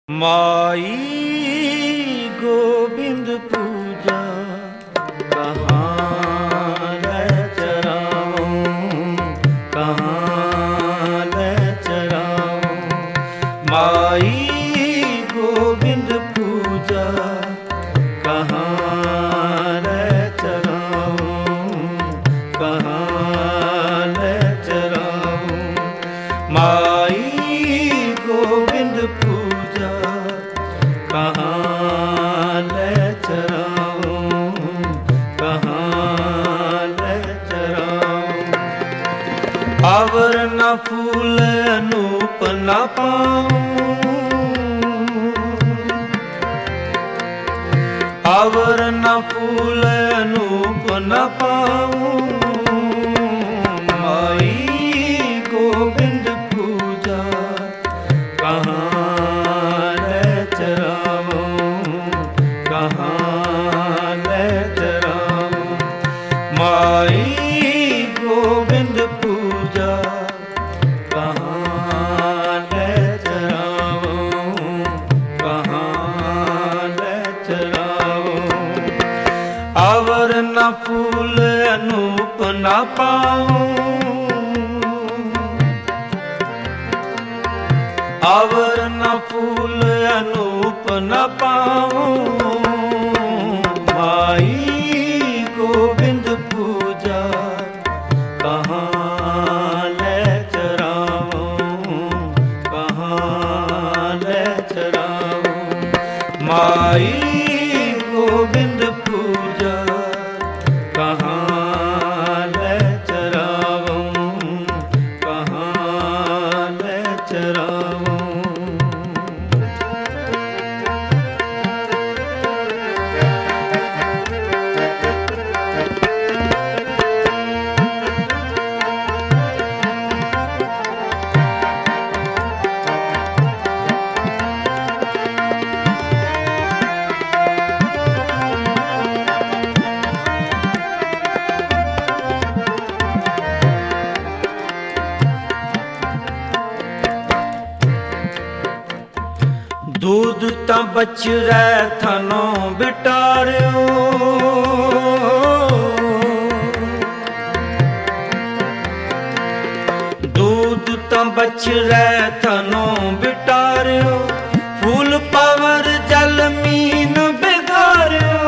माई गोविंद पूजा कहाँ ले चराऊं, कहाँ ले चराऊं। माई गोविंद पूजा कहाँ ले चराऊं, कहाँ ले चराऊं। माई गोविंद पूजा कहाँ ले चराऊं, कहाँ ले चराऊं। आवर न फूल अनूप न पाऊं, आवर न फूल अनूप न पाऊं। माई गोविंद पूजा कहाँ ले चराऊं, कहाँ ले चराऊं। माई गोविंद पूजा कहाँ ले चराऊं, कहाँ ले चराऊं। आवर न फूल अनूप न पाऊं, आवर न फूल अनूप न पाऊं। माई गोविंद पूजा कहाँ ले चराऊं, कहाँ ले चराऊं। माई गोविंद पूजा कहाँ ले चराऊं, कहाँ ले चराऊं। दूध तां बच रह थानों बिटारियो, दूध तां बच रह थानों बिटारियो। फूल पावर जल मीन बिगारियो,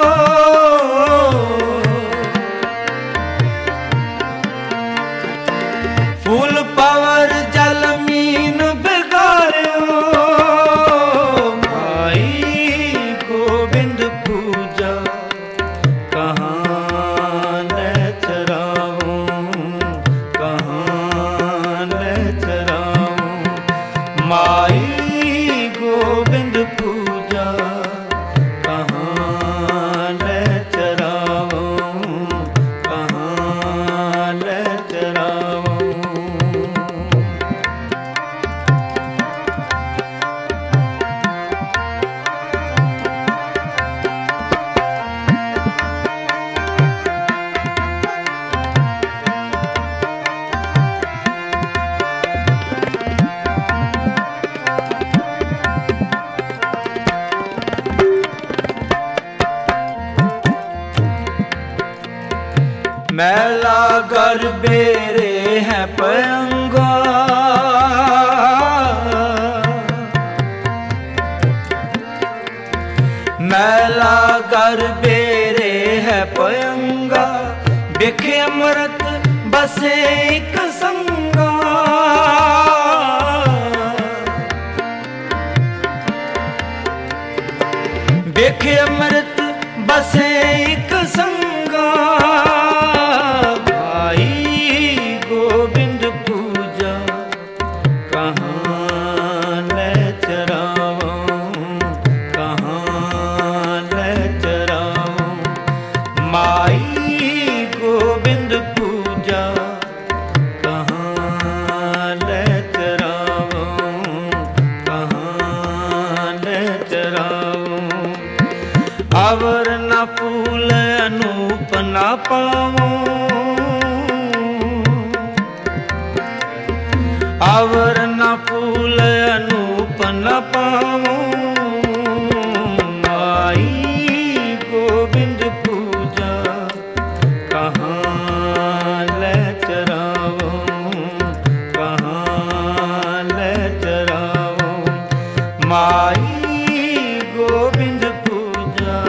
फूल पावर जल मीन बिगारियो। गोविंद पूजा कहाँ ले चराऊं, कहाँ ले चराऊं। माई गोविंद पूजा कहाँ ले चराऊं, कहाँ ले चराऊं। मैला घर बेरे है पयंगा, मैला घर बेरे है पयंगा। बिखे अमृत बसे एक संगा, बिखे अमृत बसे एक संगा। गोविंद पूजा कहाँ ले चराऊं, कहाँ ले चराऊं। माई गोविंद पूजा कहाँ ले चराऊं, कहाँ ले चराऊं। आवर न न पाऊं। माई गोविंद पूजा कहाँ ले चराऊं, कहाँ ले चराऊं। माई गोविंद पूजा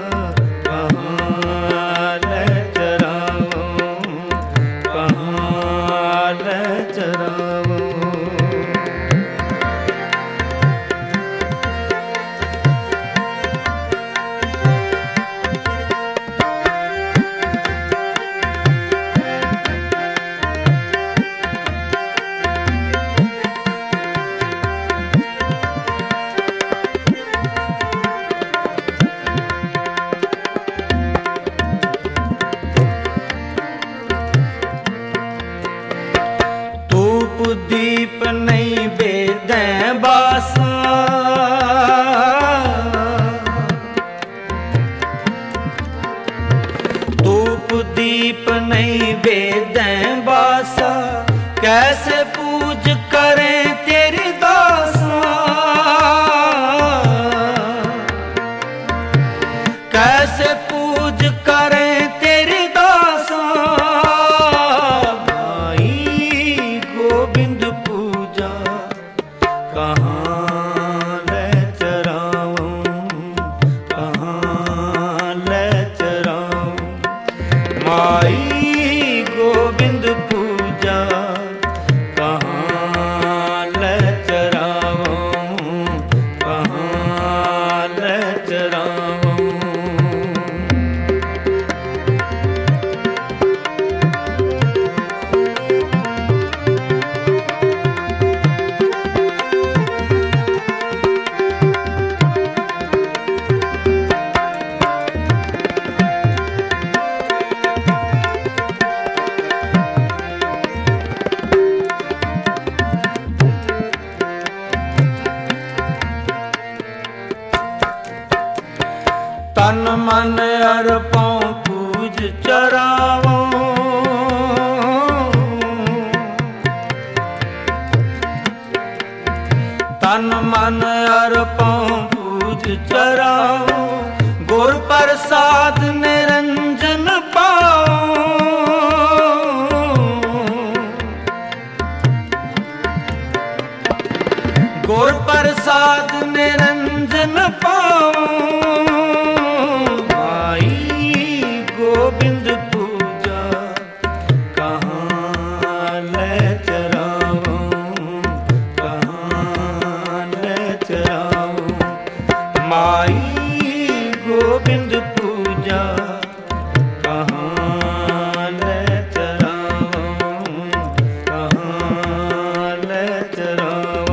कहाँ ले चराऊं, कहाँ ले चराऊं। दीप नहीं बेदें बासा, धूप दीप नहीं बेदें बासा, कैसे पूज करें तेरी दासा। कैसे पूज करें तेरी दासा। गोविंद पूजा कहाँ ले चराऊं, कहाँ ले चराऊं। माई गोविंद पूजा कहाँ ले चराऊं, कहाँ ले चराऊं। तन मन अर्पण पूज चरावों। तन मन अर्पण पूज चरावों। गुर प्रसाद निरंजन पाओ। गुर प्रसाद निरंजन पाओ। गोविंद पूजा कहाँ ले चराऊं, कहाँ ले चराऊं। माई गोविंद पूजा कहाँ ले चराऊं, कहाँ ले चराऊं।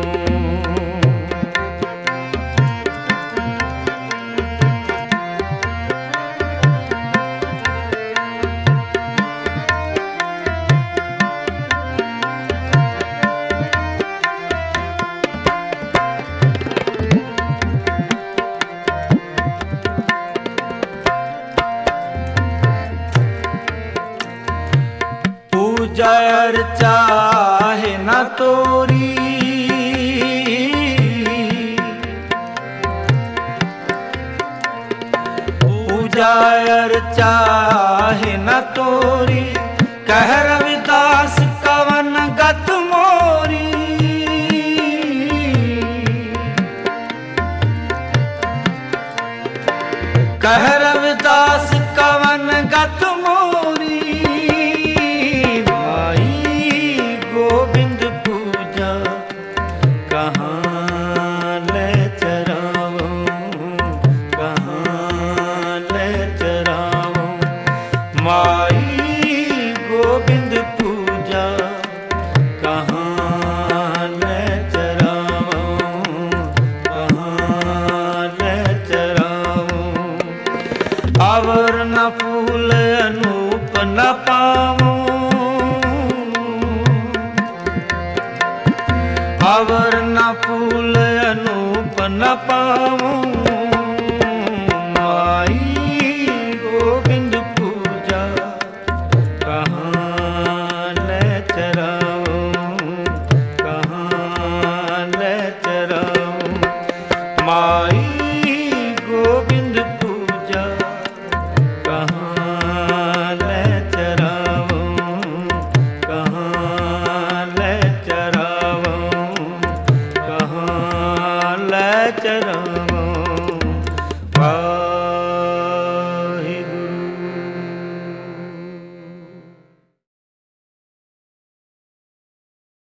पूजा अर्चा है न तोरी। पूजा अर्चा है न तोरी। कह रविदास कवन गत मोरी। कह रविदास कवन गत मोरी। गोविंद पूजा कहाँ ले चराऊं, कहाँ ले चराऊं। माई गोविंद पूजा कहाँ ले चराऊं, कहाँ ले चराऊं। अवर न फूल अनूप न पाऊं। अवर न फूल अनूप न पाऊं। माई गोविंद पूजा कहाँ ले चराऊं, कहाँ ले चराऊं। माई